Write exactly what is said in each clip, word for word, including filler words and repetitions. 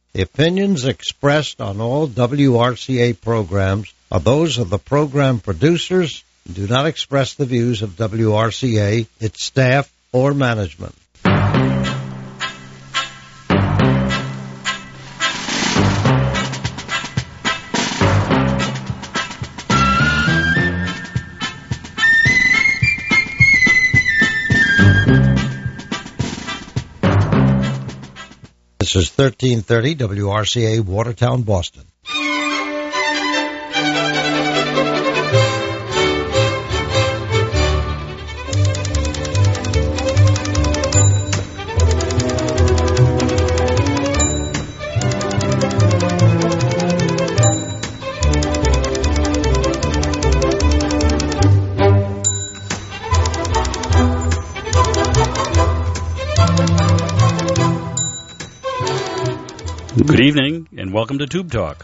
The opinions expressed on all W R C A programs are those of the program producers and do not express the views of W R C A, its staff, or management. This is thirteen thirty W R C A, Watertown, Boston. Good evening, and welcome to Tube Talk.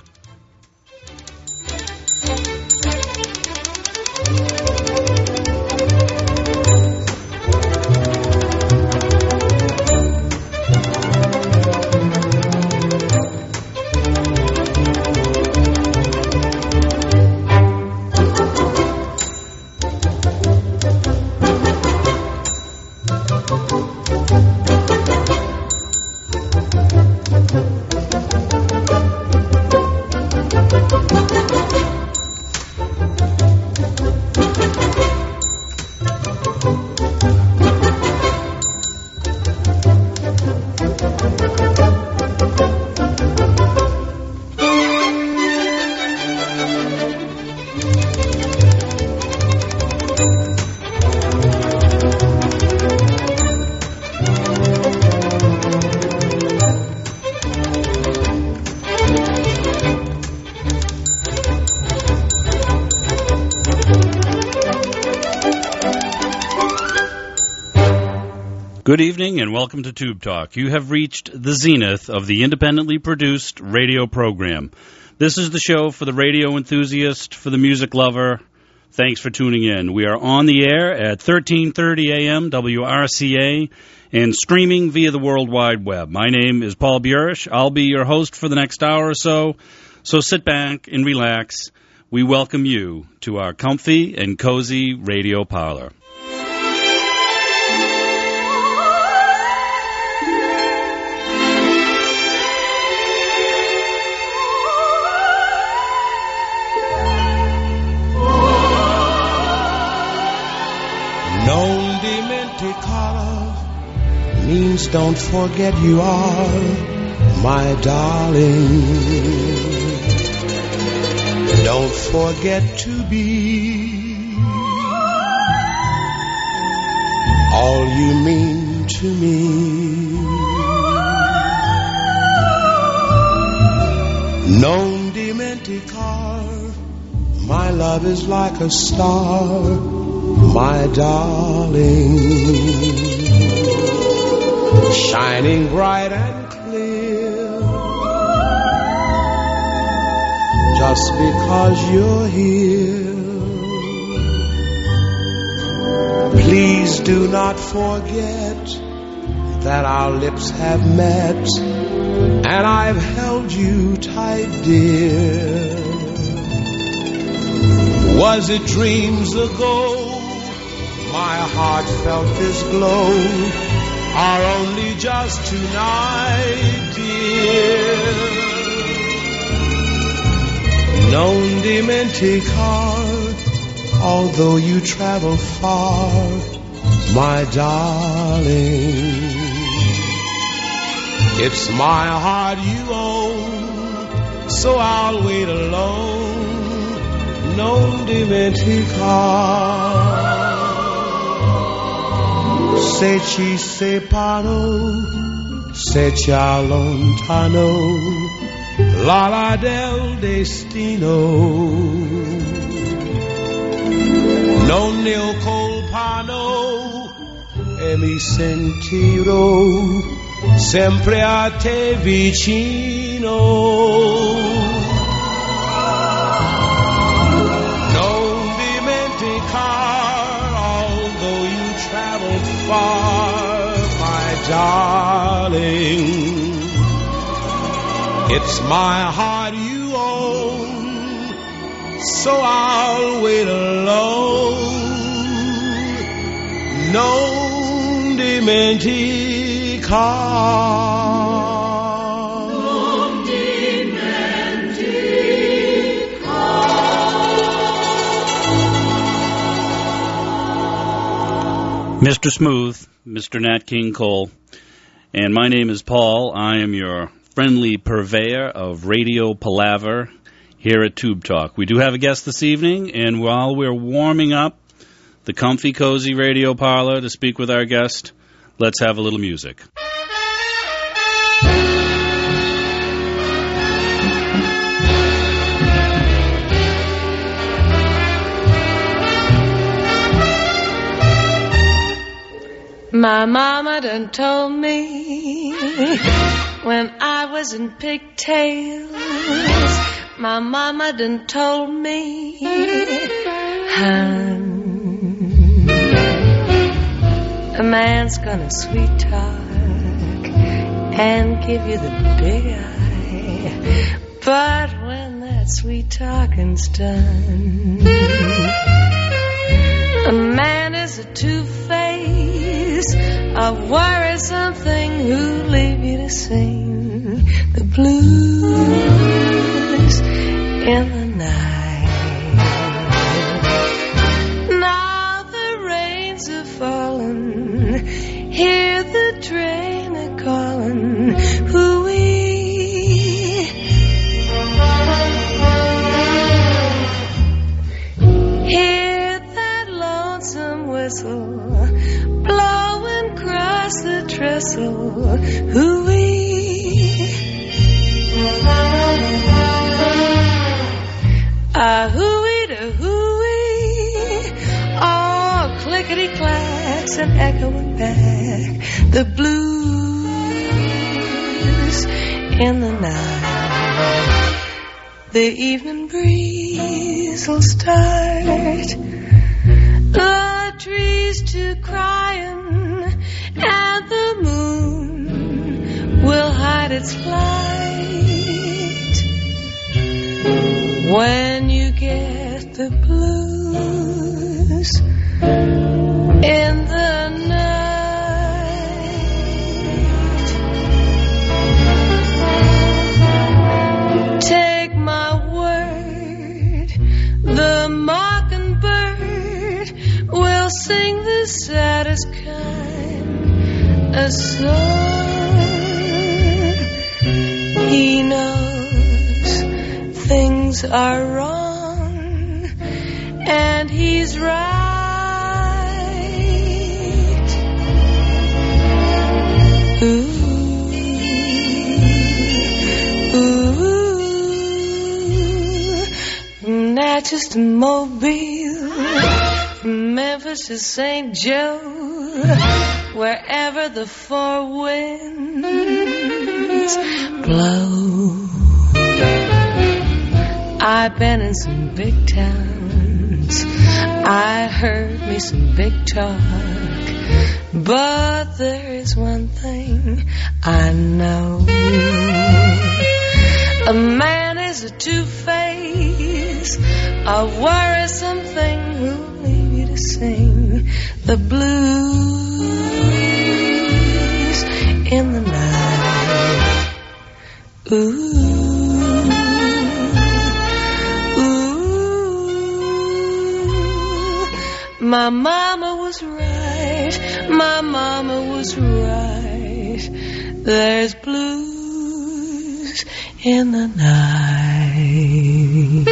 Good evening and welcome to Tube Talk. You have reached the zenith of the independently produced radio program. This is the show for the radio enthusiast, for the music lover. Thanks for tuning in. We are on the air at thirteen thirty a.m. W R C A and streaming via the World Wide Web. My name is Paul Burish. I'll be your host for the next hour or so, so sit back and relax. We welcome you to our comfy and cozy radio parlor. Non dimenticare means don't forget you are my darling. Don't forget to be all you mean to me. Non dimenticare, my love is like a star, my darling, shining bright and clear, just because you're here. Please do not forget that our lips have met, and I've held you tight, dear. Was it dreams ago my heart felt this glow, or only just tonight, dear? Non dimenticare, although you travel far, my darling, it's my heart you own, so I'll wait alone. Non dimenticare. Se ci separò, se ci allontano, l'ala del destino. Non ne ho colpano e mi sentirò sempre a te vicino. Far, my darling, It's my heart you own, so I'll wait alone. Non dimentica, non dimentica. Mister Smooth, Mister Nat King Cole, and my name is Paul. I am your friendly purveyor of radio palaver here at Tube Talk. We do have a guest this evening, and while we're warming up the comfy, cozy radio parlor to speak with our guest, let's have a little music. My mama done told me when I was in pigtails, my mama done told me, hun, a man's gonna sweet talk and give you the big eye, but when that sweet talking's done, a man is a two-face, a worrisome thing who'll leave you to sing the blues in the night. Now the rains are falling, hear the train a calling, hoo-wee. Hear that lonesome whistle blowing across the trestle, hoo-wee. Ah, hoo-wee to hoo-wee, all clickety-clacks and echoing back the blues in the night. The evening breeze will start the trees to crying, and the moon will hide its light. When you get the blues in the night, take my word, the mockingbird will sing the saddest kind of song. He knows things are wrong, and he's right. Ooh, ooh, Natchez, Mobile, Memphis to Saint Joe, wherever the four winds blow. I've been in some big towns, I heard me some big talk, but there is one thing I know. A man is a two-face, a worrisome thing who'll leave you to sing the blues in the night. Ooh, ooh, my mama was right, my mama was right. There's blues in the night.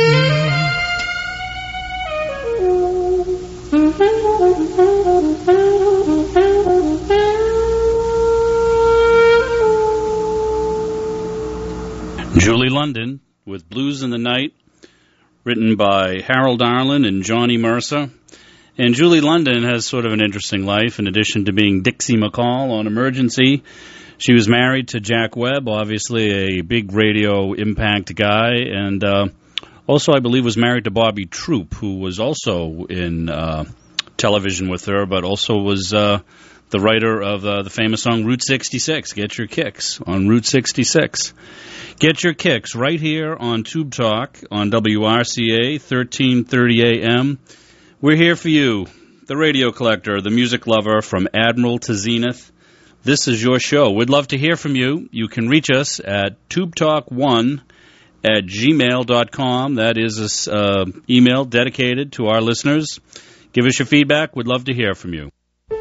Julie London with Blues in the Night, written by Harold Arlen and Johnny Mercer. And Julie London has sort of an interesting life. In addition to being Dixie McCall on Emergency, she was married to Jack Webb, obviously a big radio impact guy, and uh, also I believe was married to Bobby Troop, who was also in uh, television with her, but also was uh, the writer of uh, the famous song Route sixty-six. Get your kicks on Route sixty-six. Get your kicks right here on Tube Talk on W R C A, thirteen thirty A M. We're here for you, the radio collector, the music lover, from Admiral to Zenith. This is your show. We'd love to hear from you. You can reach us at tube talk one at gmail dot com. That is an uh, email dedicated to our listeners. Give us your feedback. We'd love to hear from you.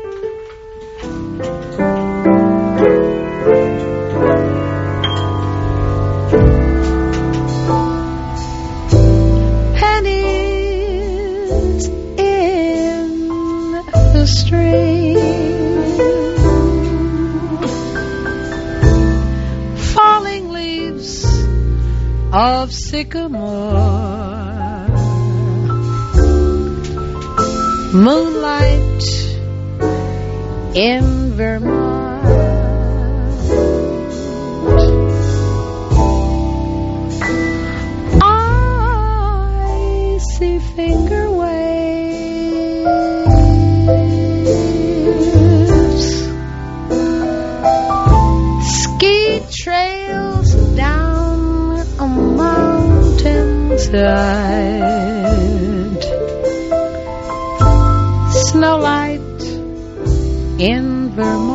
Pennies in the stream, falling leaves of sycamore, moonlight in Vermont, I see finger waves, ski trails down a mountainside, snow light in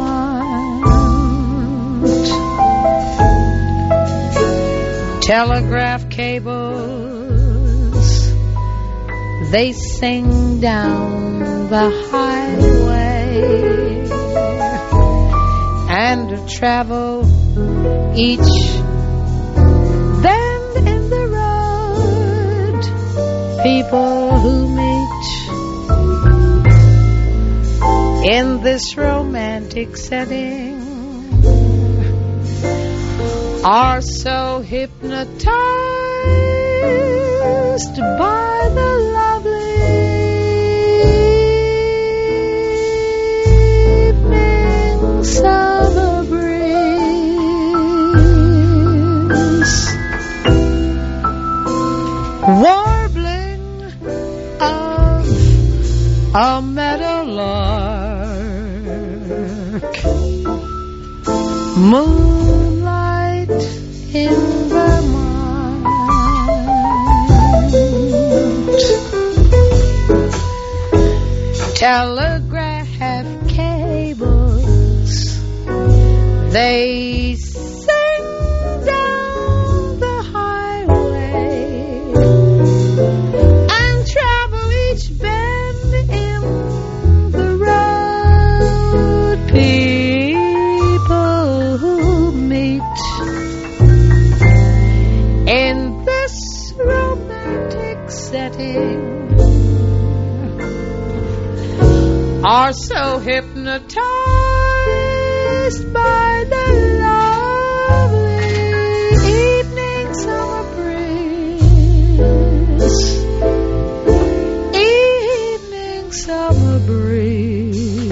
Vermont, telegraph cables, they sing down the highway, and to travel each bend in the road, people who meet in this romantic setting are so hypnotized by the lovely evening summer breeze, warbling of a meadowlark, moonlight in Vermont, telegraph cables, they sing down the highway and travel each bend in the road, people who meet in this romantic setting are so hypnotized by the lovely evening summer breeze, evening summer breeze,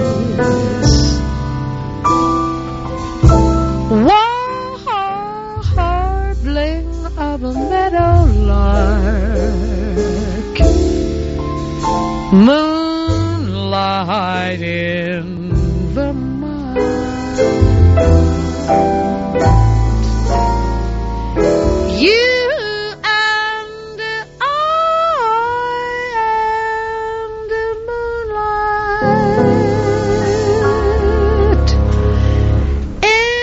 warbling of a meadowlark, moonlight in Vermont. You and I and the moonlight in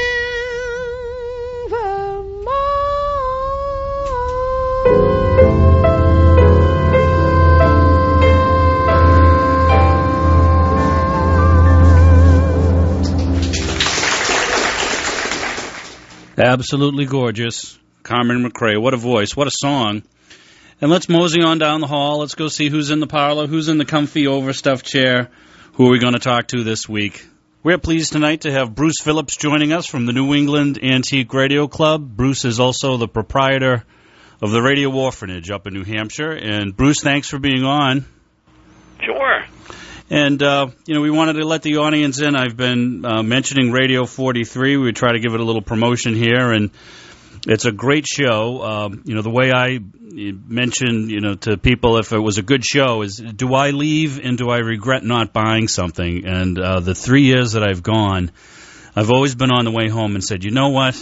Absolutely gorgeous. Carmen McRae. What a voice. What a song. And let's mosey on down the hall. Let's go see who's in the parlor, who's in the comfy overstuffed chair. Who are we going to talk to this week? We're pleased tonight to have Bruce Phillips joining us from the New England Antique Radio Club. Bruce is also the proprietor of the Radio Orphanage up in New Hampshire. And Bruce, thanks for being on. Sure. And, uh, you know, we wanted to let the audience in. I've been uh, mentioning Radio forty-three. We try to give it a little promotion here. And It's a great show. Um, you know, the way I mention, you know, to people if it was a good show is, do I leave and do I regret not buying something? And uh, the three years that I've gone, I've always been on the way home and said, you know what?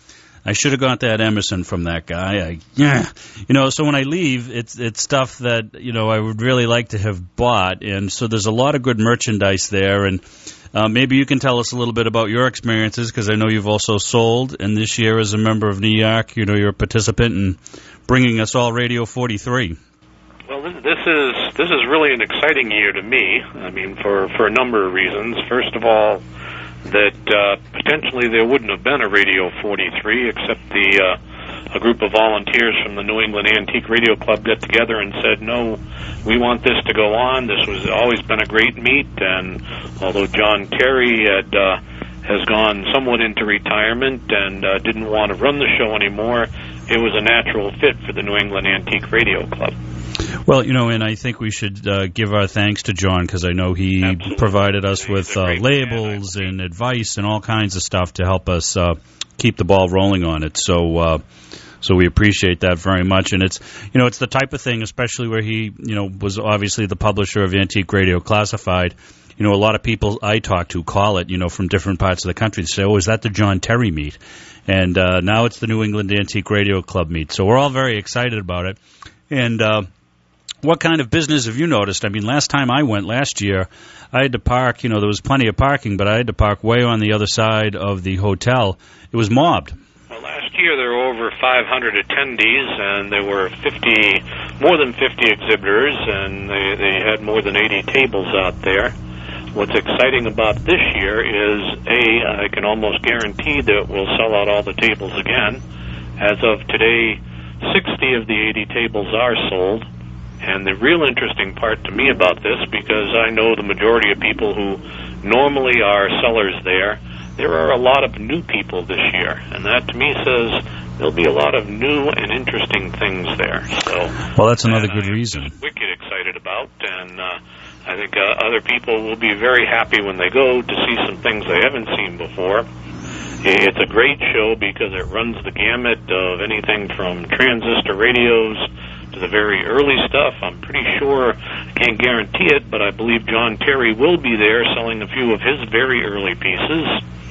I should have got that Emerson from that guy. I, yeah, you know. So when I leave, it's it's stuff that you know I would really like to have bought, and so there's a lot of good merchandise there. And uh, maybe you can tell us a little bit about your experiences, because I know you've also sold. And this year, as a member of New York, you know you're a participant in bringing us all Radio forty-three. Well, this, this is this is really an exciting year to me. I mean, for for a number of reasons. First of all, that uh, potentially there wouldn't have been a Radio forty-three except the uh, a group of volunteers from the New England Antique Radio Club got together and said, no, we want this to go on. This was always been a great meet, and although John Terry had uh, has gone somewhat into retirement and uh, didn't want to run the show anymore, it was a natural fit for the New England Antique Radio Club. Well, you know, and I think we should uh, give our thanks to John, because I know he Absolutely. provided us with uh, labels man. and advice and all kinds of stuff to help us uh, keep the ball rolling on it. So, uh, so we appreciate that very much. And it's, you know, it's the type of thing, especially where he, you know, was obviously the publisher of Antique Radio Classified. You know, a lot of people I talk to call it, you know, from different parts of the country. They say, oh, is that the John Terry meet? And uh, now it's the New England Antique Radio Club meet. So we're all very excited about it. And uh, what kind of business have you noticed? I mean, last time I went, last year, I had to park, you know, there was plenty of parking, but I had to park way on the other side of the hotel. It was mobbed. Well, last year there were over five hundred attendees, and there were fifty, more than fifty exhibitors, and they, they had more than eighty tables out there. What's exciting about this year is, A, I can almost guarantee that we'll sell out all the tables again. As of today, sixty of the eighty tables are sold. And the real interesting part to me about this, because I know the majority of people who normally are sellers there, there are a lot of new people this year. And that to me says there'll be a lot of new and interesting things there. So, well, that's another good I'm reason. Wicked excited about, and uh, I think uh, other people will be very happy when they go to see some things they haven't seen before. It's a great show because it runs the gamut of anything from transistor radios to the very early stuff. I'm pretty sure, I can't guarantee it, but I believe John Terry will be there selling a few of his very early pieces.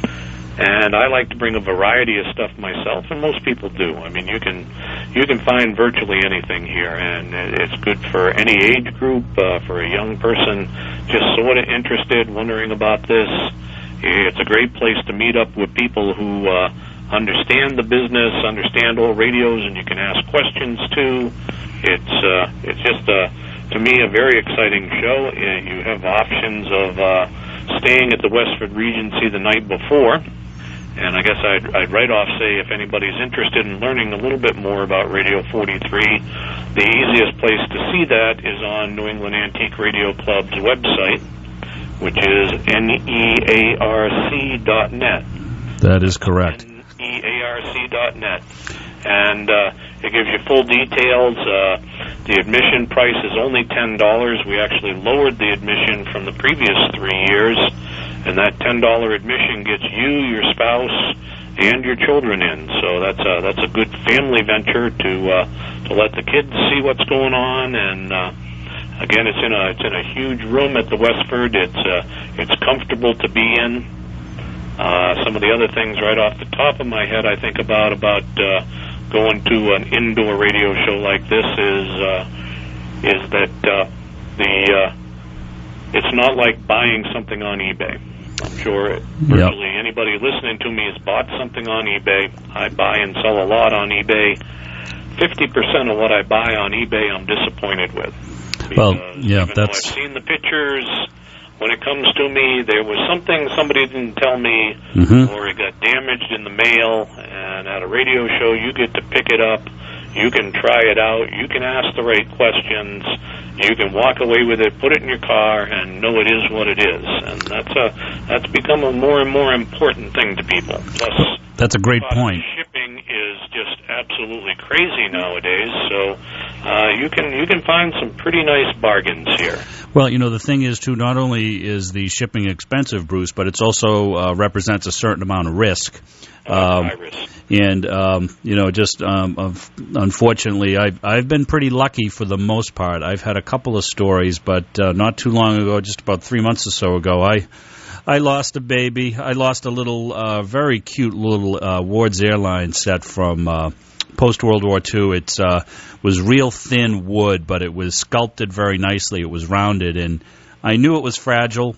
And I like to bring a variety of stuff myself, and most people do. I mean, you can you can find virtually anything here, and it's good for any age group, uh, for a young person just sort of interested, wondering about this. It's a great place to meet up with people who uh, understand the business, understand all radios, and you can ask questions too. It's uh, it's just, uh, to me, a very exciting show. You have options of uh, staying at the Westford Regency the night before. And I guess I'd, I'd right off say, if anybody's interested in learning a little bit more about Radio forty-three, the easiest place to see that is on New England Antique Radio Club's website, which is N E A R C dot net. That is correct. N E A R C dot net. And uh, it gives you full details. Uh, the admission price is only ten dollars. We actually lowered the admission from the previous three years. And that ten dollars admission gets you, your spouse, and your children in. So that's a, that's a good family venture to uh, to let the kids see what's going on. And uh, again, it's in a it's in a huge room at the Westford. It's uh, it's comfortable to be in. Uh, some of the other things right off the top of my head I think about about uh, going to an indoor radio show like this is uh, is that uh, the uh, it's not like buying something on eBay. I'm sure virtually yep. anybody listening to me has bought something on eBay. I buy and sell a lot on eBay. fifty percent of what I buy on eBay I'm disappointed with. Well, yeah, even that's... though I've seen the pictures, when it comes to me, there was something somebody didn't tell me, mm-hmm. or it got damaged in the mail, and at a radio show you get to pick it up. You can try it out. You can ask the right questions. You can walk away with it, put it in your car, and know it is what it is. And that's a that's become a more and more important thing to people. Plus, that's a great point. Shipping is just absolutely crazy nowadays. So uh, you can you can find some pretty nice bargains here. Well, you know, the thing is, too, not only is the shipping expensive, Bruce, but it also uh, represents a certain amount of risk. Uh, high risk. And, um, you know, just um, of, unfortunately, I've, I've been pretty lucky for the most part. I've had a couple of stories, but uh, not too long ago, just about three months or so ago, I I lost a baby. I lost a little, uh, very cute little uh, Ward's Airline set from uh, post-World War Two. It uh, was real thin wood, but it was sculpted very nicely. It was rounded, and I knew it was fragile.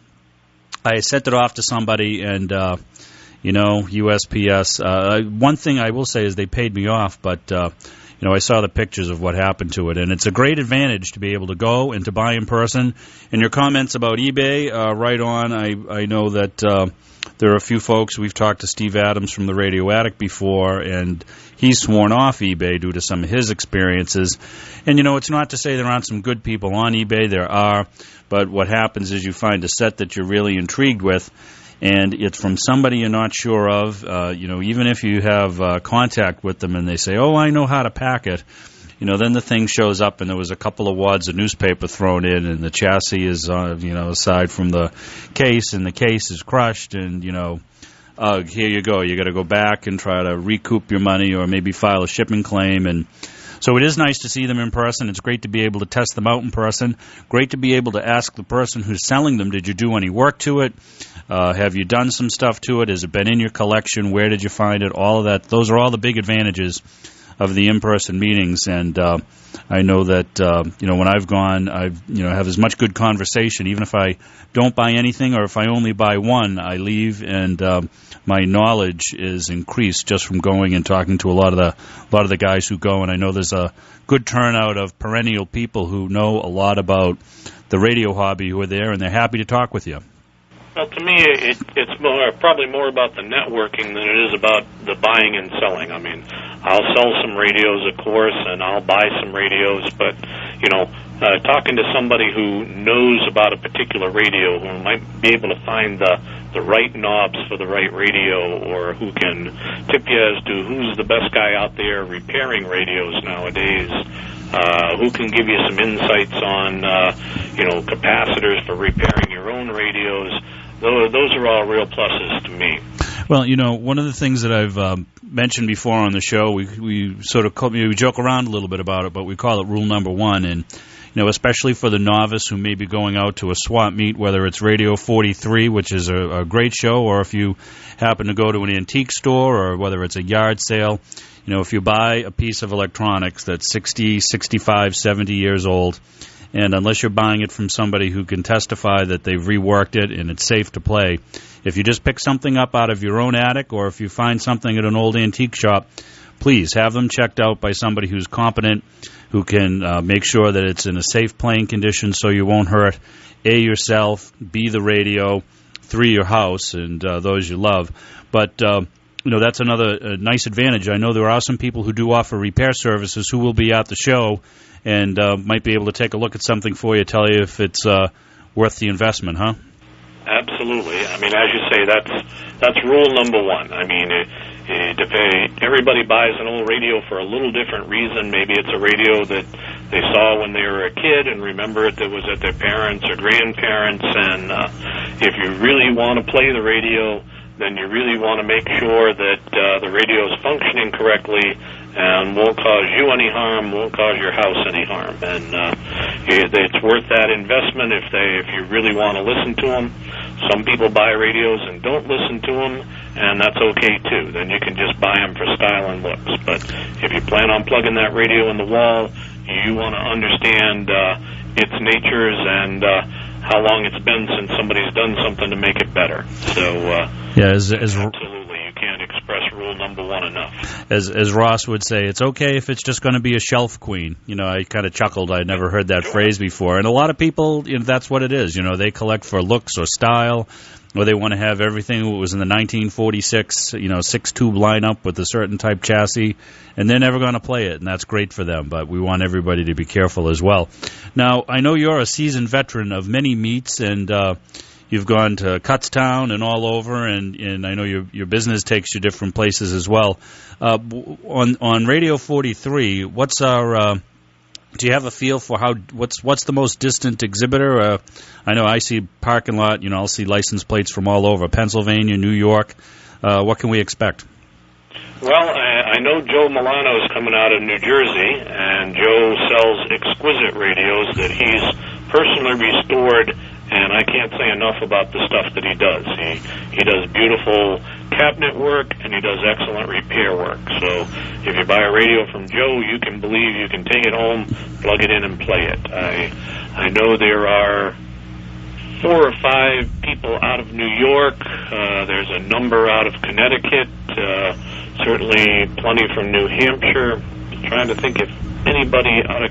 I sent it off to somebody, and... Uh, You know, U S P S. Uh, one thing I will say is they paid me off, but, uh, you know, I saw the pictures of what happened to it. And it's a great advantage to be able to go and to buy in person. And your comments about eBay, uh, right on. I, I know that uh, there are a few folks. We've talked to Steve Adams from the Radio Attic before, and he's sworn off eBay due to some of his experiences. And, you know, it's not to say there aren't some good people on eBay. There are. But what happens is you find a set that you're really intrigued with, and it's from somebody you're not sure of. Uh, you know, even if you have uh, contact with them and they say, oh, I know how to pack it, you know, then the thing shows up and there was a couple of wads of newspaper thrown in and the chassis is, uh, you know, aside from the case, and the case is crushed, and, you know, uh, here you go. You got to go back and try to recoup your money or maybe file a shipping claim. And so it is nice to see them in person. It's great to be able to test them out in person. Great to be able to ask the person who's selling them, did you do any work to it? Uh, have you done some stuff to it? Has it been in your collection? Where did you find it? All of that. Those are all the big advantages of the in-person meetings. And uh, I know that, uh, you know, when I've gone, I've, you know, have as much good conversation. Even if I don't buy anything or if I only buy one, I leave and uh, my knowledge is increased just from going and talking to a lot of the a lot of the guys who go. And I know there's a good turnout of perennial people who know a lot about the radio hobby who are there, and they're happy to talk with you. Well, to me, it, it's more, probably more about the networking than it is about the buying and selling. I mean, I'll sell some radios, of course, and I'll buy some radios, but, you know, uh, talking to somebody who knows about a particular radio, who might be able to find the, the right knobs for the right radio, or who can tip you as to who's the best guy out there repairing radios nowadays, uh, who can give you some insights on, uh, you know, capacitors for repairing your own radios. Those are all real pluses to me. Well, you know, one of the things that I've um, mentioned before on the show, we we sort of we joke around a little bit about it, but we call it rule number one. And, you know, especially for the novice who may be going out to a swap meet, whether it's Radio forty-three, which is a, a great show, or if you happen to go to an antique store, or whether it's a yard sale, you know, if you buy a piece of electronics that's sixty, sixty-five, seventy years old, and unless you're buying it from somebody who can testify that they've reworked it and it's safe to play, if you just pick something up out of your own attic, or if you find something at an old antique shop, please have them checked out by somebody who's competent, who can uh, make sure that it's in a safe playing condition so you won't hurt A, yourself, B, the radio, three, your house, and uh, those you love. But, uh, you know, that's another uh, nice advantage. I know there are some people who do offer repair services who will be at the show and uh, might be able to take a look at something for you, tell you if it's uh, worth the investment, huh? Absolutely. I mean, as you say, that's that's rule number one. I mean, it, it, it, everybody buys an old radio for a little different reason. Maybe it's a radio that they saw when they were a kid and remember it that was at their parents' or grandparents'. And uh, if you really want to play the radio, then you really want to make sure that uh, the radio is functioning correctly and won't cause you any harm, won't cause your house any harm. And uh, it's worth that investment if they, if you really want to listen to them. Some people buy radios and don't listen to them, and that's okay too. Then you can just buy them for style and looks. But if you plan on plugging that radio in the wall, you want to understand uh, its natures and uh, how long it's been since somebody's done something to make it better. So, uh, yeah, as, as absolutely, you can't express rule number one enough. As as Ross would say, it's okay if it's just going to be a shelf queen. You know, I kind of chuckled. I'd never heard that sure. phrase before. And a lot of people, you know, that's what it is. You know, they collect for looks or style, or they want to have everything that was in the nineteen forty-six, you know, six-tube lineup with a certain type chassis, and they're never going to play it, and that's great for them. But we want everybody to be careful as well. Now, I know you're a seasoned veteran of many meets, and uh, you've gone to Kutztown and all over, and, and I know your your business takes you different places as well. Uh, on on Radio forty-three, what's our uh, do you have a feel for how what's what's the most distant exhibitor? Uh, I know I see parking lot. You know, I'll see license plates from all over Pennsylvania, New York. Uh, what can we expect? Well, I, I know Joe Milano is coming out of New Jersey, and Joe sells exquisite radios that he's personally restored, and I can't say enough about the stuff that he does. He he does beautiful cabinet work, and he does excellent repair work. So if you buy a radio from Joe, you can believe you can take it home, plug it in, and play it. I I know there are four or five people out of New York. Uh, there's a number out of Connecticut. Uh, certainly plenty from New Hampshire. I'm trying to think if anybody out of...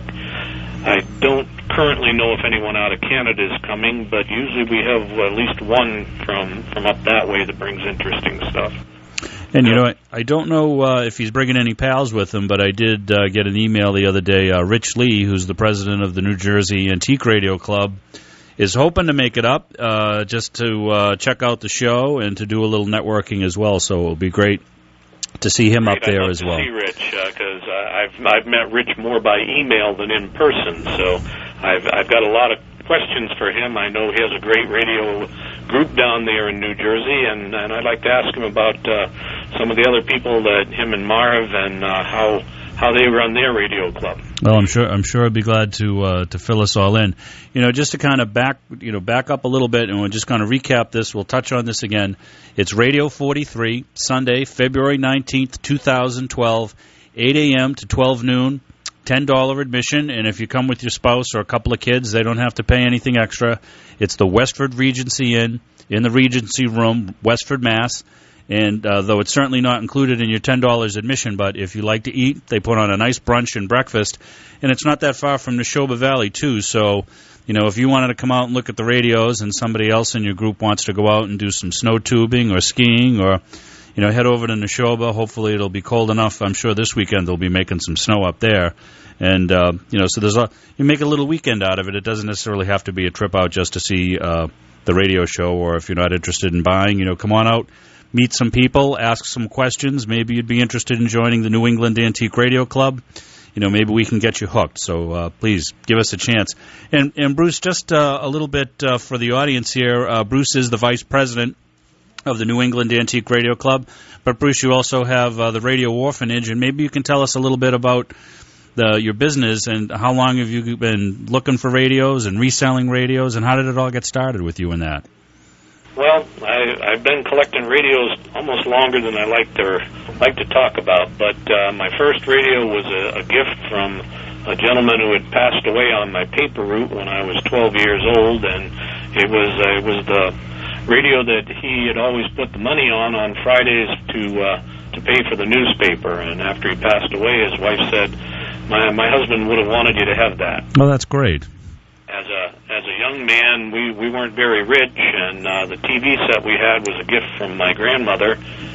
I don't currently know if anyone out of Canada is coming, but usually we have at least one from, from up that way that brings interesting stuff. And, you know, I, I don't know uh, if he's bringing any pals with him, but I did uh, get an email the other day. Uh, Rich Lee, who's the president of the New Jersey Antique Radio Club, is hoping to make it up uh, just to uh, check out the show and to do a little networking as well. So it'll be great to see him great. up there I'd love as to well. See Rich, because uh, I've I've met Rich more by email than in person. So I've I've got a lot of questions for him. I know he has a great radio group down there in New Jersey, and, and I'd like to ask him about uh, some of the other people that him and Marv and uh, how. how they run their radio club. Well, I'm sure I'm sure I'd be glad to uh, to fill us all in. You know, just to kind of back you know back up a little bit, and we'll just kind of recap this. We'll touch on this again. It's Radio forty-three, Sunday, February nineteenth, two thousand twelve, eight a.m. to twelve noon, ten dollars admission, and if you come with your spouse or a couple of kids, they don't have to pay anything extra. It's the Westford Regency Inn in the Regency Room, Westford, Mass. And uh, though it's certainly not included in your ten dollars admission, but if you like to eat, they put on a nice brunch and breakfast. And it's not that far from Neshoba Valley, too. So, you know, if you wanted to come out and look at the radios and somebody else in your group wants to go out and do some snow tubing or skiing or, you know, head over to Neshoba. Hopefully it'll be cold enough. I'm sure this weekend they'll be making some snow up there. And, uh, you know, so there's a, you make a little weekend out of it. It doesn't necessarily have to be a trip out just to see uh, the radio show, or if you're not interested in buying, you know, come on out. Meet some people, ask some questions. Maybe you'd be interested in joining the New England Antique Radio Club. You know, maybe we can get you hooked. So uh, please give us a chance. And, and Bruce, just uh, a little bit uh, for the audience here. Uh, Bruce is the vice president of the New England Antique Radio Club. But, Bruce, you also have uh, the Radio Orphanage, and maybe you can tell us a little bit about the, your business and how long have you been looking for radios and reselling radios, and how did it all get started with you in that? Well, I, I've been collecting radios almost longer than I like to like to talk about, but uh, my first radio was a, a gift from a gentleman who had passed away on my paper route when I was twelve years old, and it was uh, it was the radio that he had always put the money on on Fridays to uh, to pay for the newspaper. And after he passed away, his wife said, "My my husband would have wanted you to have that." Oh, that's great. As a as a young man, we, we weren't very rich, and uh, the T V set we had was a gift from my grandmother,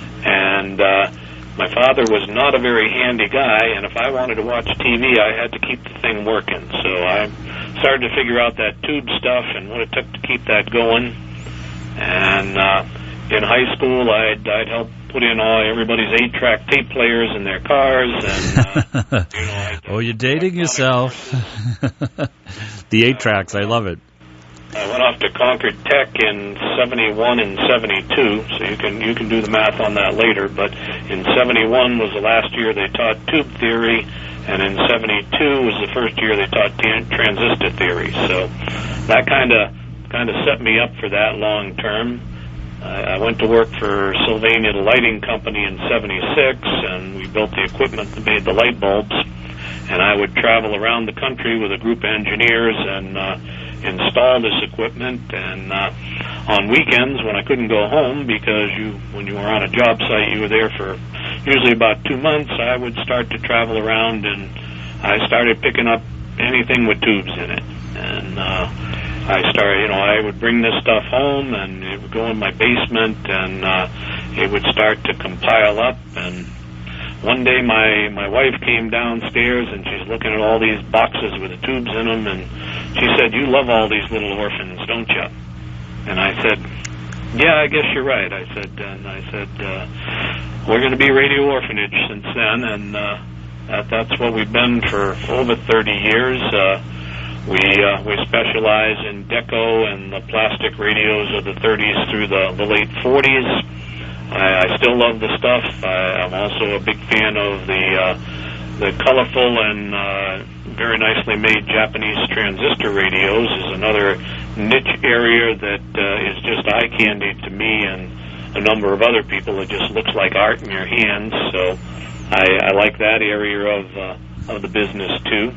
and uh, my father was not a very handy guy, and if I wanted to watch T V, I had to keep the thing working. So I started to figure out that tube stuff and what it took to keep that going. And uh, in high school, I'd, I'd help put in all everybody's eight-track tape players in their cars, and uh, you know, I, oh, you're dating yourself. The eight tracks, I love it. I went off to Concord Tech in seventy-one and seventy-two, so you can you can do the math on that later. But in seventy-one was the last year they taught tube theory, and in seventy-two was the first year they taught t- transistor theory. So that kind of kind of set me up for that long term. I went to work for Sylvania, the lighting company, in seventy-six, and we built the equipment that made the light bulbs. And I would travel around the country with a group of engineers and uh, install this equipment. And uh, on weekends, when I couldn't go home, because you, when you were on a job site, you were there for usually about two months, I would start to travel around, and I started picking up anything with tubes in it. And uh, I started, you know, I would bring this stuff home, and it would go in my basement, and uh, it would start to compile up. And one day my, my wife came downstairs, and she's looking at all these boxes with the tubes in them, and she said, "You love all these little orphans, don't you?" And I said, "Yeah, I guess you're right." I said, and I said, uh, "We're going to be Radio Orphanage since then," and uh, That, that's what we've been for over thirty years. Uh, we uh, we specialize in deco and the plastic radios of the thirties through the, the late forties. I, I still love the stuff. I, I'm also a big fan of the uh, the colorful and uh, very nicely made Japanese transistor radios. Is another niche area that uh, is just eye candy to me and a number of other people. It just looks like art in your hands. So I, I like that area of uh, of the business too.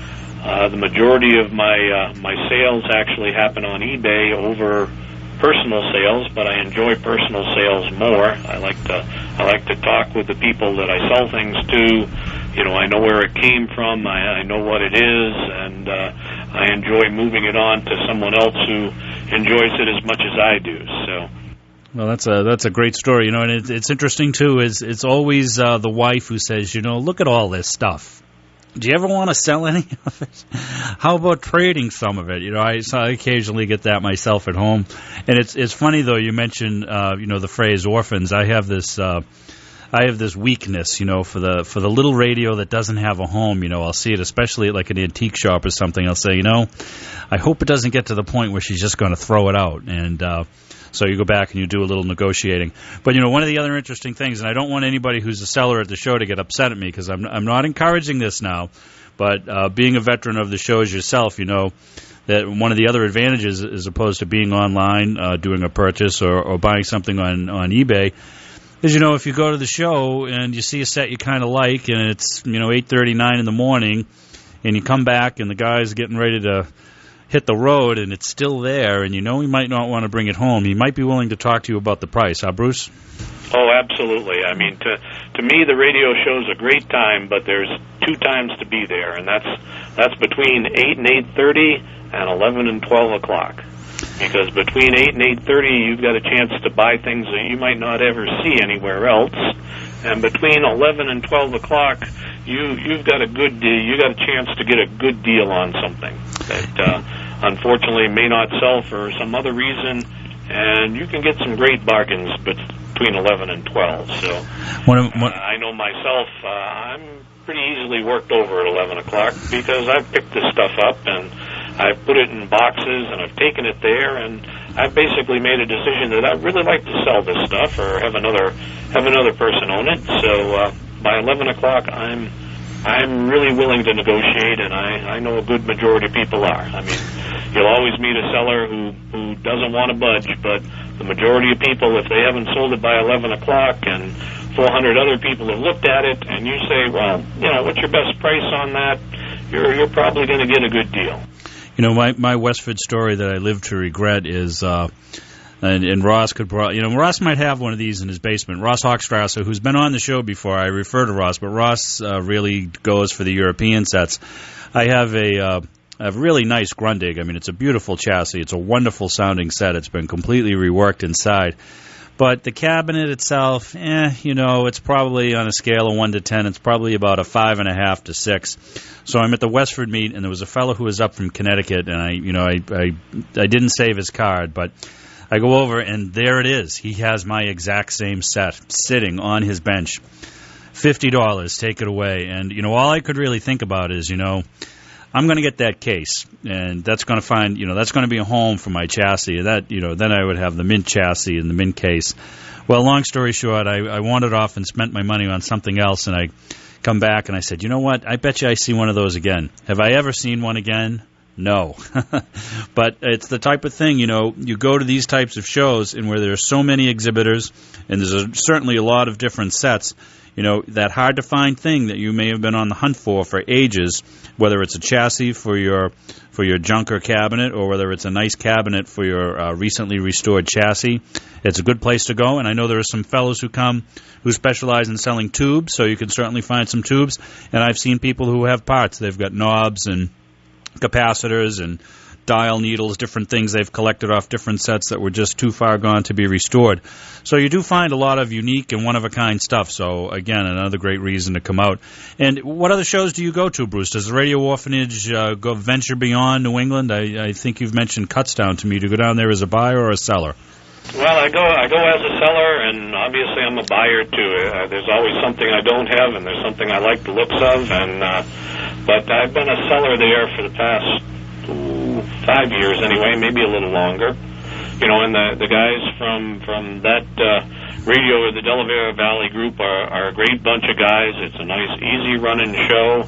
Uh, the majority of my uh, my sales actually happen on eBay over personal sales, but I enjoy personal sales more. I like to I like to talk with the people that I sell things to. You know, I know where it came from. I, I know what it is, and uh, I enjoy moving it on to someone else who enjoys it as much as I do. So. Well, that's a that's a great story, you know, and it's, it's interesting too. Is it's always uh, the wife who says, you know, look at all this stuff. Do you ever want to sell any of it? How about trading some of it? You know, I, so I occasionally get that myself at home, and it's it's funny though. You mentioned uh, you know the phrase orphans. I have this. Uh, I have this weakness, you know, for the for the little radio that doesn't have a home. You know, I'll see it, especially at like an antique shop or something. I'll say, you know, I hope it doesn't get to the point where she's just going to throw it out. And uh, so you go back and you do a little negotiating. But, you know, one of the other interesting things, and I don't want anybody who's a seller at the show to get upset at me because I'm I'm not encouraging this now, but uh, being a veteran of the shows yourself, you know, that one of the other advantages as opposed to being online, uh, doing a purchase or, or buying something on, on eBay, is, you know, if you go to the show and you see a set you kind of like and it's, you know, eight thirty, nine in the morning, and you come back and the guy's getting ready to hit the road and it's still there and you know he might not want to bring it home, he might be willing to talk to you about the price, huh, Bruce? Oh, absolutely. I mean, to to me, the radio show's a great time, but there's two times to be there, and that's that's between eight and eight thirty and eleven and twelve o'clock. Because between eight and eight thirty, you've got a chance to buy things that you might not ever see anywhere else, and between eleven and twelve o'clock, you you've got a good de- you got a chance to get a good deal on something that uh, unfortunately may not sell for some other reason, and you can get some great bargains between eleven and twelve. So one of, one, uh, I know myself, uh, I'm pretty easily worked over at eleven o'clock because I've picked this stuff up and I've put it in boxes and I've taken it there, and I've basically made a decision that I'd really like to sell this stuff or have another have another person own it. So uh, by eleven o'clock, I'm I'm really willing to negotiate, and I, I know a good majority of people are. I mean, you'll always meet a seller who, who doesn't want to budge, but the majority of people, if they haven't sold it by eleven o'clock and four hundred other people have looked at it, and you say, well, you know, what's your best price on that, you're, you're probably going to get a good deal. You know, my, my Westford story that I live to regret is, uh, and, and Ross could, pro- you know, Ross might have one of these in his basement. Ross Hochstrasser, who's been on the show before, I refer to Ross, but Ross uh, really goes for the European sets. I have a, uh, a really nice Grundig. I mean, it's a beautiful chassis. It's a wonderful sounding set. It's been completely reworked inside. But the cabinet itself, eh, you know, it's probably on a scale of one to ten. It's probably about a five and a half to six. So I'm at the Westford meet, and there was a fellow who was up from Connecticut, and I, you know, I, I, I didn't save his card, but I go over, and there it is. He has my exact same set sitting on his bench. fifty dollars, take it away. And, you know, all I could really think about is, you know, I'm going to get that case, and that's going to find, you know, that's going to be a home for my chassis. That, you know, then I would have the mint chassis and the mint case. Well, long story short, I, I wandered off and spent my money on something else, and I come back and I said, you know what? I bet you I see one of those again. Have I ever seen one again? No. But it's the type of thing, you know, you go to these types of shows and where there are so many exhibitors, and there's a, certainly a lot of different sets, you know, that hard-to-find thing that you may have been on the hunt for for ages, whether it's a chassis for your for your junker cabinet or whether it's a nice cabinet for your uh, recently restored chassis, it's a good place to go. And I know there are some fellows who come who specialize in selling tubes, so you can certainly find some tubes. And I've seen people who have parts. They've got knobs and capacitors and dial needles, different things they've collected off different sets that were just too far gone to be restored. So you do find a lot of unique and one-of-a-kind stuff. So, again, another great reason to come out. And what other shows do you go to, Bruce? Does the Radio Orphanage uh, go venture beyond New England? I, I think you've mentioned Cutstown to me. Do you go down there as a buyer or a seller? Well, I go I go as a seller, and obviously I'm a buyer too. Uh, there's always something I don't have, and there's something I like the looks of. And uh, but I've been a seller there for the past ooh, five years anyway, maybe a little longer. You know, and the the guys from from that uh, radio, the Delaware Valley Group, are, are a great bunch of guys. It's a nice, easy running show,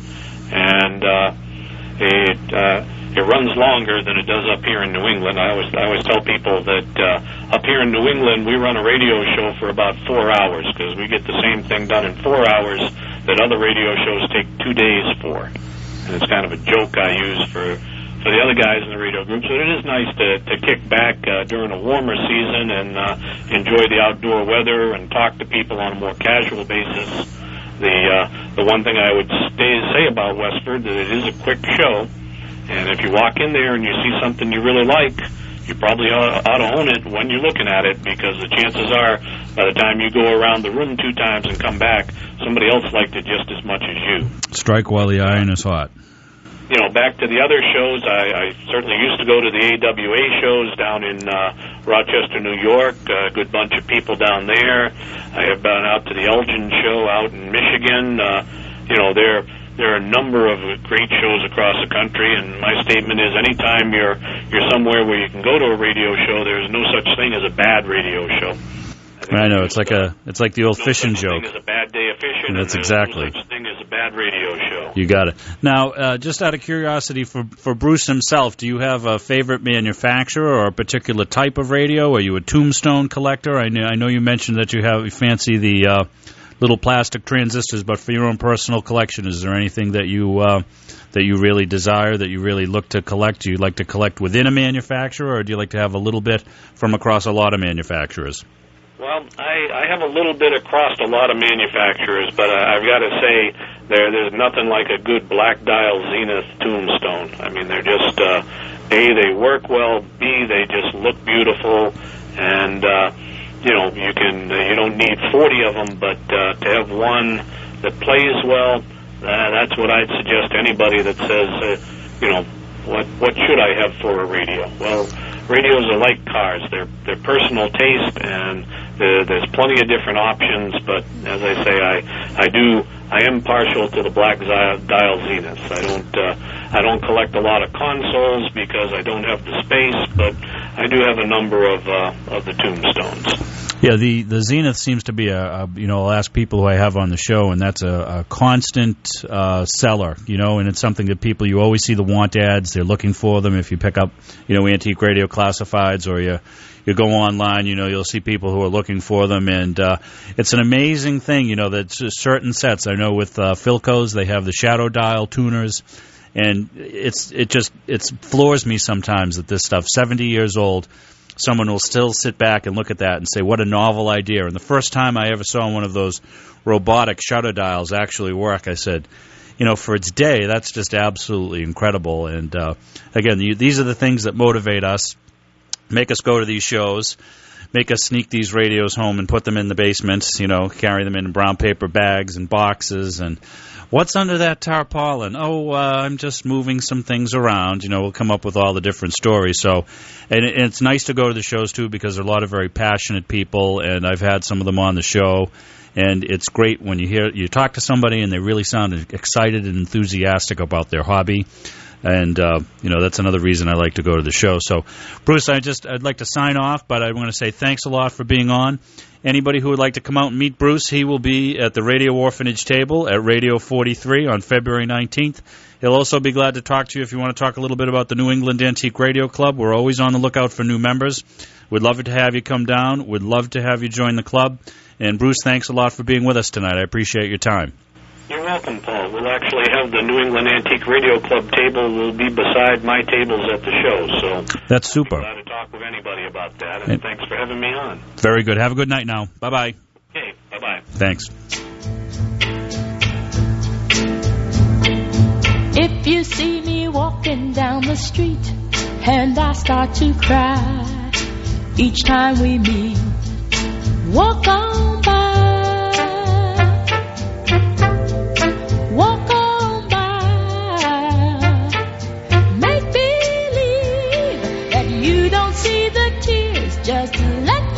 and uh, it. Uh, It runs longer than it does up here in New England. I always I always tell people that uh, up here in New England we run a radio show for about four hours because we get the same thing done in four hours that other radio shows take two days for. And it's kind of a joke I use for for the other guys in the radio group. So it is nice to, to kick back uh, during a warmer season and uh, enjoy the outdoor weather and talk to people on a more casual basis. The uh, the one thing I would stay, say about Westford that it is a quick show. And if you walk in there and you see something you really like, you probably ought, ought to own it when you're looking at it, because the chances are, by the time you go around the room two times and come back, somebody else liked it just as much as you. Strike while the iron is hot. You know, back to the other shows, I, I certainly used to go to the A W A shows down in uh, Rochester, New York. A good bunch of people down there. I have been out to the Elgin show out in Michigan. Uh, you know, they're... There are a number of great shows across the country, and my statement is anytime you're you're somewhere where you can go to a radio show, there's no such thing as a bad radio show. I, I know, it's like a it's like the old no fishing such joke. Thing as a bad day of fishing, That's and exactly. No such thing as a bad radio show. You got it. Now, uh, just out of curiosity, for for Bruce himself, do you have a favorite manufacturer or a particular type of radio? Are you a Tombstone collector? I know I know you mentioned that you have you fancy the Uh, little plastic transistors, but for your own personal collection, is there anything that you uh, that you really desire, that you really look to collect? Do you like to collect within a manufacturer, or do you like to have a little bit from across a lot of manufacturers? Well, I, I have a little bit across a lot of manufacturers, but uh, I've got to say there there's nothing like a good black dial Zenith Tombstone. I mean, they're just uh, A, they work well, B, they just look beautiful, and uh, you know, you can uh, you don't need forty of them, but uh, to have one that plays well, uh, that's what I'd suggest to anybody that says, uh, you know, what what should I have for a radio? Well, radios are like cars; they're they're personal taste, and there, there's plenty of different options. But as I say, I I do I am partial to the black dial Zeniths. I don't uh, I don't collect a lot of consoles because I don't have the space, but I do have a number of uh, of the Tombstones. Yeah, the, the Zenith seems to be a, a, you know, I'll ask people who I have on the show, and that's a, a constant uh, seller, you know, and it's something that people, you always see the want ads, they're looking for them. If you pick up, you know, Antique Radio Classifieds, or you you go online, you know, you'll see people who are looking for them, and uh, it's an amazing thing, you know, that certain sets, I know with uh, Philco's, they have the shadow dial tuners, and it's it just it floors me sometimes that this stuff, seventy years old, someone will still sit back and look at that and say, what a novel idea. And the first time I ever saw one of those robotic shutter dials actually work, I said, you know, for its day, that's just absolutely incredible. And, uh, again, you, these are the things that motivate us, make us go to these shows, make us sneak these radios home and put them in the basement, you know, carry them in brown paper bags and boxes. And what's under that tarpaulin? Oh, uh, I'm just moving some things around. You know, we'll come up with all the different stories. So, and, it, and it's nice to go to the shows, too, because there are a lot of very passionate people, and I've had some of them on the show. And it's great when you hear you talk to somebody and they really sound excited and enthusiastic about their hobby. And, uh, you know, that's another reason I like to go to the show. So, Bruce, I just, I'd like to sign off, but I want to say thanks a lot for being on. Anybody who would like to come out and meet Bruce, he will be at the Radio Orphanage table at Radio forty-three on February nineteenth. He'll also be glad to talk to you if you want to talk a little bit about the New England Antique Radio Club. We're always on the lookout for new members. We'd love to have you come down. We'd love to have you join the club. And, Bruce, thanks a lot for being with us tonight. I appreciate your time. You're welcome, Paul. We'll actually have the New England Antique Radio Club table will be beside my tables at the show. So that's super. I'm glad to talk with anybody about that, and, and thanks for having me on. Very good. Have a good night now. Bye-bye. Okay, bye-bye. Thanks. If you see me walking down the street and I start to cry each time we meet, walk on by. Walk on by. Make believe that you don't see the tears. Just let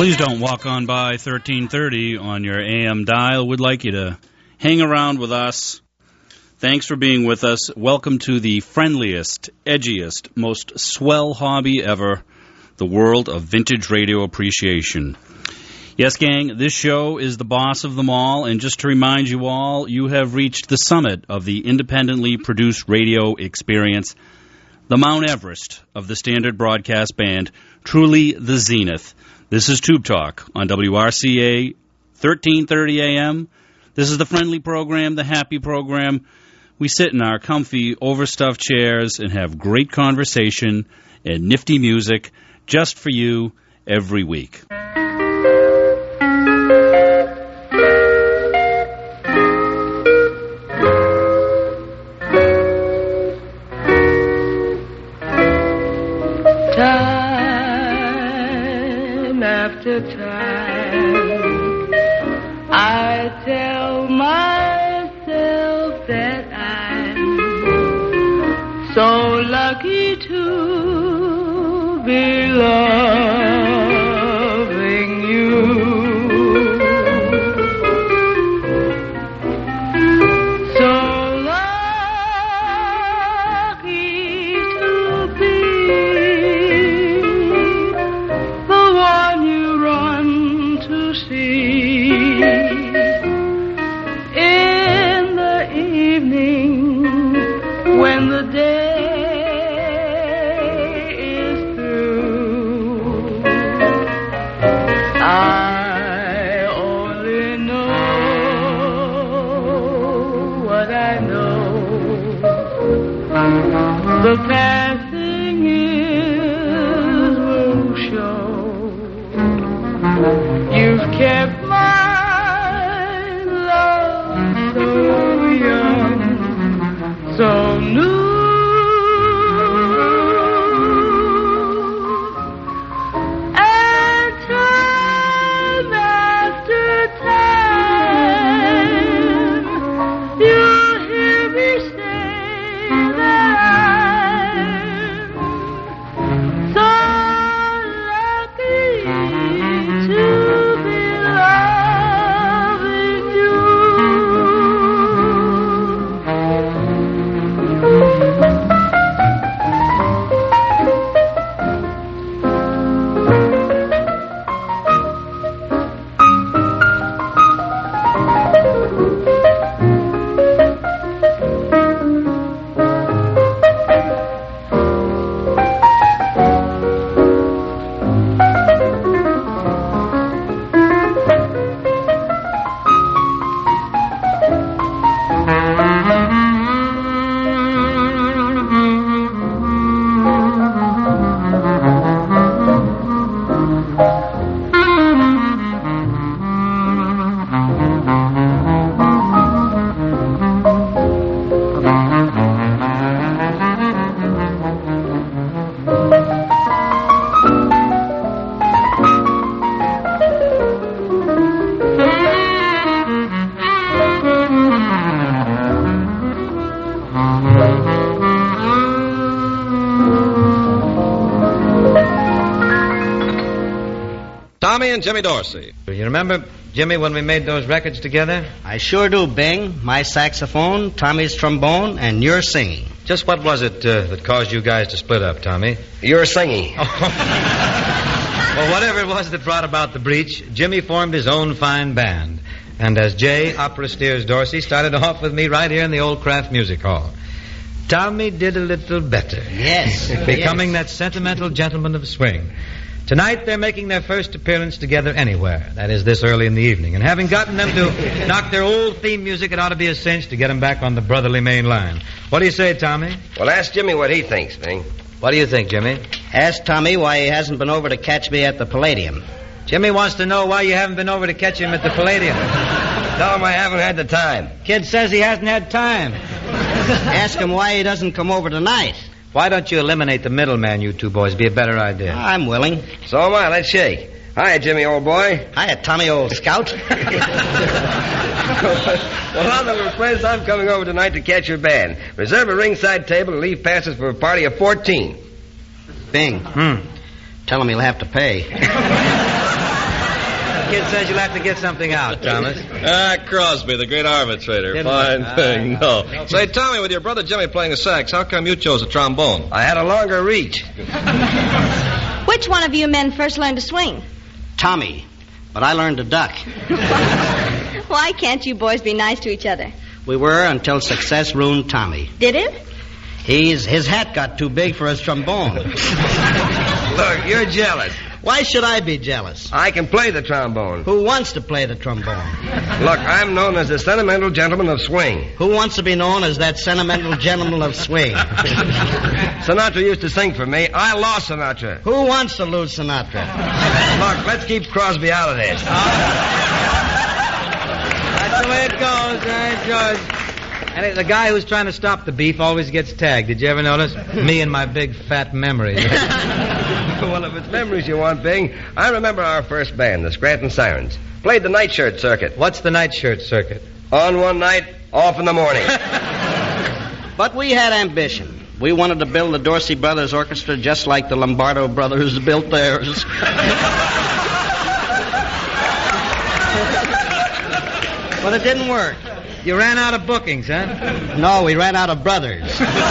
Please don't walk on by thirteen thirty on your A M dial. We'd like you to hang around with us. Thanks for being with us. Welcome to the friendliest, edgiest, most swell hobby ever, the world of vintage radio appreciation. Yes, gang, this show is the boss of them all, and just to remind you all, you have reached the summit of the independently produced radio experience, the Mount Everest of the standard broadcast band, truly the zenith. This is Tube Talk on W R C A, thirteen thirty A M. This is the friendly program, the happy program. We sit in our comfy, overstuffed chairs and have great conversation and nifty music just for you every week. Time after time, I tell myself that I'm so lucky to be loving you. So lucky to be the one you run to see in the evening when the day is through. I only know what I know. The passing years will show. You've kept my love so young, so new. And time after time, you'll hear me say that I'm so lucky to be loving you. Tommy and Jimmy Dorsey. You remember, Jimmy, when we made those records together? I sure do, Bing. My saxophone, Tommy's trombone, and your singing. Just what was it uh, that caused you guys to split up, Tommy? Your singing. Well, whatever it was that brought about the breach, Jimmy formed his own fine band. And as Jay, Opera Steers Dorsey, started off with me right here in the Old Kraft Music Hall. Tommy did a little better. Yes. Becoming yes. that sentimental gentleman of swing. Tonight, they're making their first appearance together anywhere. That is, this early in the evening. And having gotten them to knock their old theme music, it ought to be a cinch to get them back on the brotherly main line. What do you say, Tommy? Well, ask Jimmy what he thinks, Bing. What do you think, Jimmy? Ask Tommy why he hasn't been over to catch me at the Palladium. Jimmy wants to know why you haven't been over to catch him at the Palladium. Tell him I haven't had the time. Kid says he hasn't had time. Ask him why he doesn't come over tonight. Why don't you eliminate the middleman, you two boys? Be a better idea. I'm willing. So am I. Let's shake. Hiya, Jimmy, old boy. Hiya, Tommy, old scout. Well, on the little friends, I'm coming over tonight to catch your band. Reserve a ringside table and leave passes for a party of fourteen. Bing. Hmm. Tell him he'll have to pay. kid says you'll have to get something out, Thomas. Ah, Crosby, the great arbitrator. Didn't Fine I? thing. No. no. Say, Tommy, with your brother Jimmy playing the sax, how come you chose a trombone? I had a longer reach. Which one of you men first learned to swing? Tommy. But I learned to duck. Why can't you boys be nice to each other? We were until success ruined Tommy. Did it? He's his hat got too big for his trombone. Look, you're jealous. Why should I be jealous? I can play the trombone. Who wants to play the trombone? Look, I'm known as the sentimental gentleman of swing. Who wants to be known as that sentimental gentleman of swing? Sinatra used to sing for me. I lost Sinatra. Who wants to lose Sinatra? Look, let's keep Crosby out of this. That's the way it goes, right, George? And the guy who's trying to stop the beef always gets tagged. Did you ever notice? Me and my big fat memory. Well, if it's memories you want, Bing, I remember our first band, the Scranton Sirens. Played the nightshirt circuit. What's the nightshirt circuit? On one night, off in the morning. But we had ambition. We wanted to build the Dorsey Brothers Orchestra just like the Lombardo brothers built theirs. But it didn't work. You ran out of bookings, huh? No, we ran out of brothers.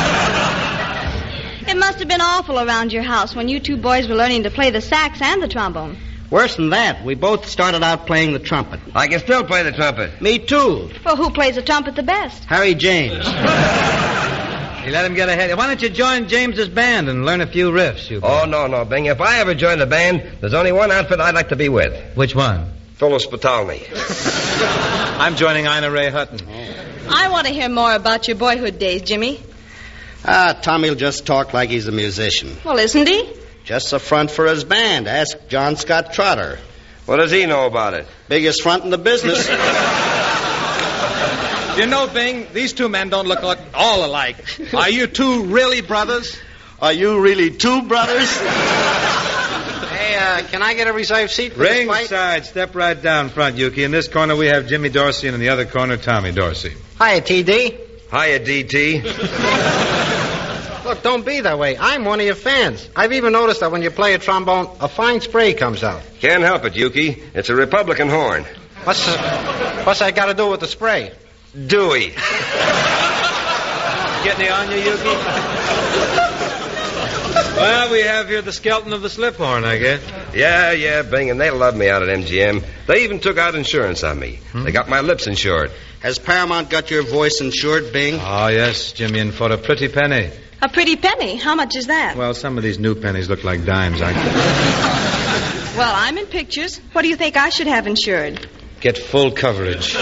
It must have been awful around your house when you two boys were learning to play the sax and the trombone. Worse than that, we both started out playing the trumpet. I can still play the trumpet. Me too. Well, who plays the trumpet the best? Harry James. You let him get ahead. Why don't you join James's band and learn a few riffs, you boys? Oh, no, no, Bing. If I ever join a band, there's only one outfit I'd like to be with. Which one? Phyllis Spitalny. I'm joining Ina Ray Hutton. I want to hear more about your boyhood days, Jimmy. Ah, Tommy'll just talk like he's a musician. Well, isn't he? Just a front for his band. Ask John Scott Trotter. What does he know about it? Biggest front in the business. You know, Bing, these two men don't look like all alike. Are you two really brothers? Are you really two brothers? Hey, uh, can I get a reserved seat for this fight? Ringside. Step right down front, Yuki. In this corner, we have Jimmy Dorsey, and in the other corner, Tommy Dorsey. Hiya, T D. Hiya, D T. Look, don't be that way. I'm one of your fans. I've even noticed that when you play a trombone, a fine spray comes out. Can't help it, Yuki. It's a Republican horn. What's the, what's that got to do with the spray? Dewey. Getting the on you, Yuki? Well, we have here the skeleton of the slip horn, I guess. Yeah, yeah, Bing, and they love me out at M G M. They even took out insurance on me. Hmm? They got my lips insured. Has Paramount got your voice insured, Bing? Oh, yes, Jimmy, and for a pretty penny. A pretty penny? How much is that? Well, some of these new pennies look like dimes, I Well, I'm in pictures. What do you think I should have insured? Get full coverage.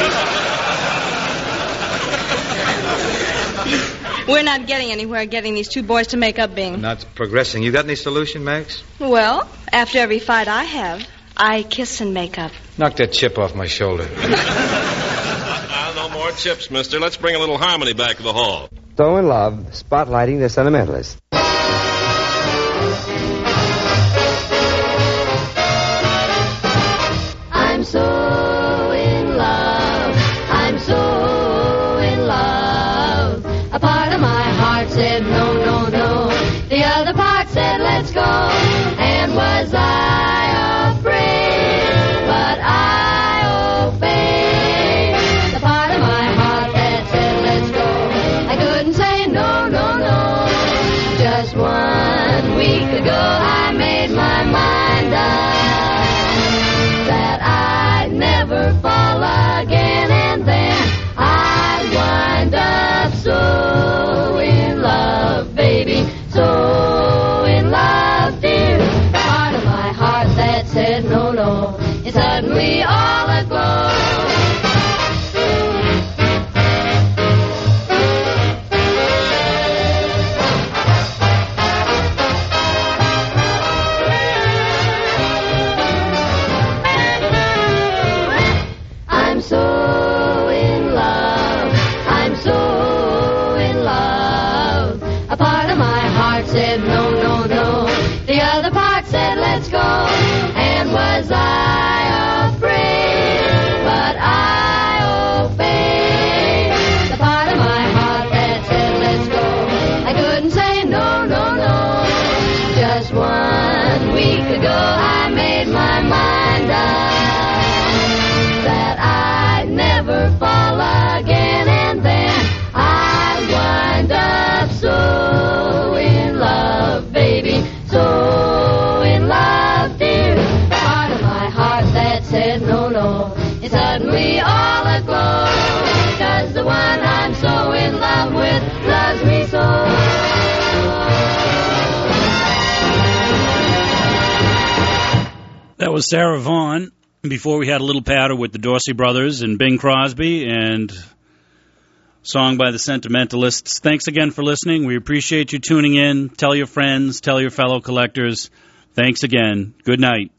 We're not getting anywhere getting these two boys to make up, Bing. Not progressing. You got any solution, Max? Well, after every fight I have, I kiss and make up. Knock that chip off my shoulder. Uh, no more chips, mister. Let's bring a little harmony back to the hall. So in love, spotlighting the sentimentalist. I'm so in love. I'm so in love. A part of my heart said no, no, no. The other part said let's go. And was I afraid? But I obeyed. The part of my heart that said let's go. I couldn't say no, no, no. Just one week ago I made my mind up that I'd never fall again, and then I wind up so in love, baby, so in love, dear. Part of my heart that said no, no, is suddenly all aglow. I'm so in love, I'm so in love. A part of my heart said no, no, no. The other part said let's go. And was I afraid? But I obeyed. The part of my heart that said let's go. I couldn't say no, no, no. Just one week ago I made my mind up That was Sarah Vaughan. Before we had a little patter with the Dorsey Brothers and Bing Crosby and song by the Sentimentalists. Thanks again for listening. We appreciate you tuning in. Tell your friends, tell your fellow collectors. Thanks again. Good night.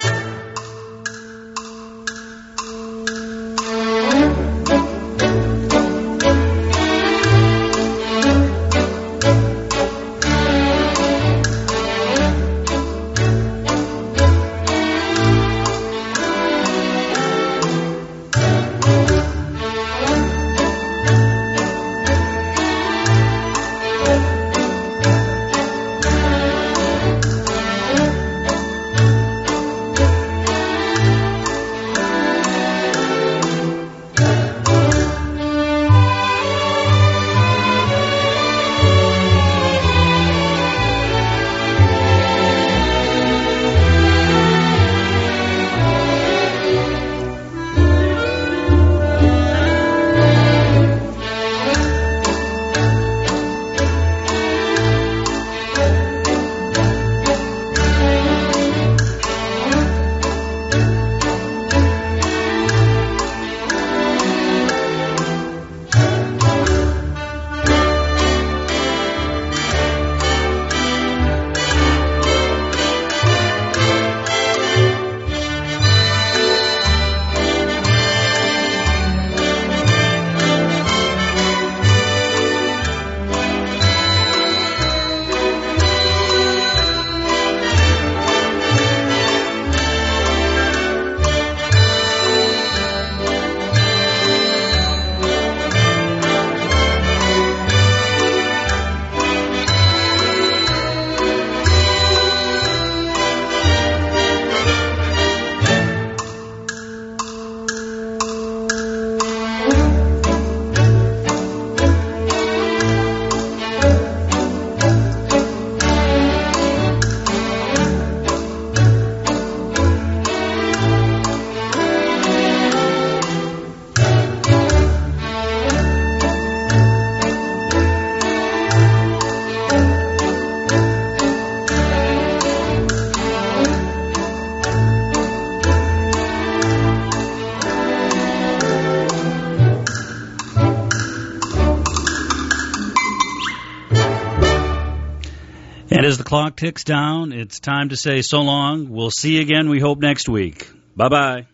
And as the clock ticks down, it's time to say so long. We'll see you again, we hope, next week. Bye-bye.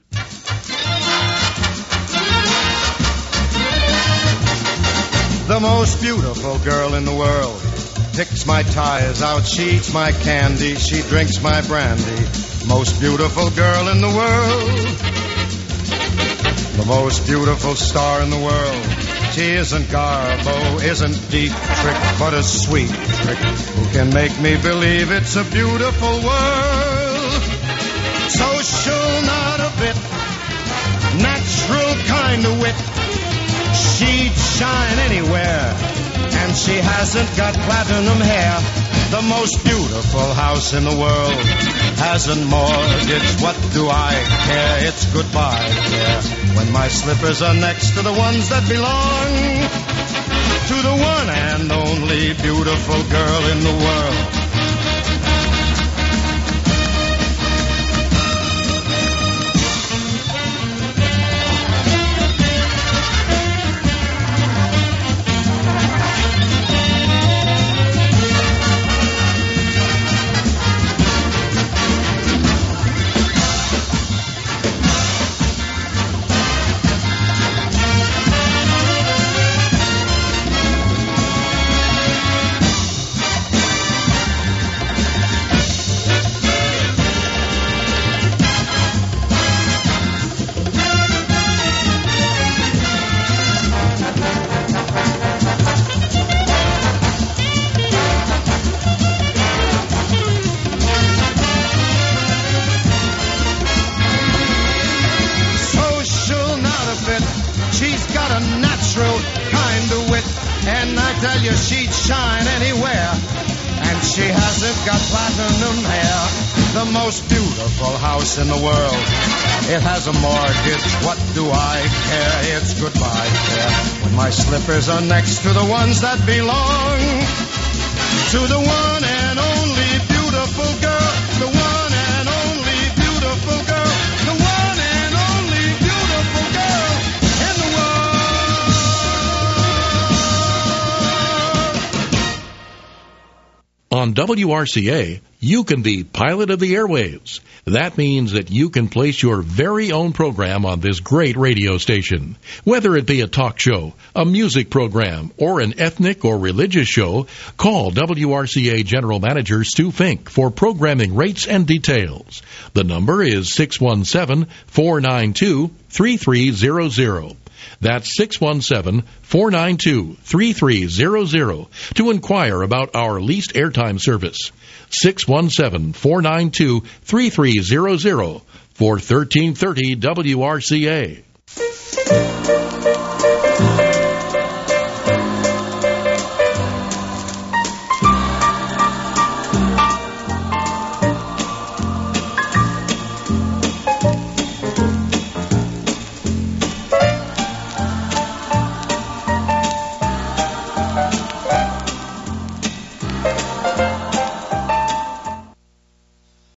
The most beautiful girl in the world picks my tires out, she eats my candy, she drinks my brandy. Most beautiful girl in the world. The most beautiful star in the world. She isn't Garbo, isn't Dietrich, but a sweet trick who can make me believe it's a beautiful world. Social, not a bit, natural kind of wit. She'd shine anywhere, and she hasn't got platinum hair. The most beautiful house in the world hasn't mortgage. What do I care? It's goodbye there. When my slippers are next to the ones that belong to the one and only beautiful girl in the world. She'd shine anywhere, and she hasn't got platinum hair. The most beautiful house in the world. It has a mortgage, what do I care? It's goodbye there. When my slippers are next to the ones that belong to the one and only beautiful girl. The one and only beautiful girl. On W R C A, you can be pilot of the airwaves. That means that you can place your very own program on this great radio station. Whether it be a talk show, a music program, or an ethnic or religious show, call W R C A General Manager Stu Fink for programming rates and details. The number is six one seven, four nine two, three three zero zero. That's six one seven, four nine two, three three zero zero to inquire about our leased airtime service. six one seven, four nine two, three three zero zero for thirteen thirty W R C A.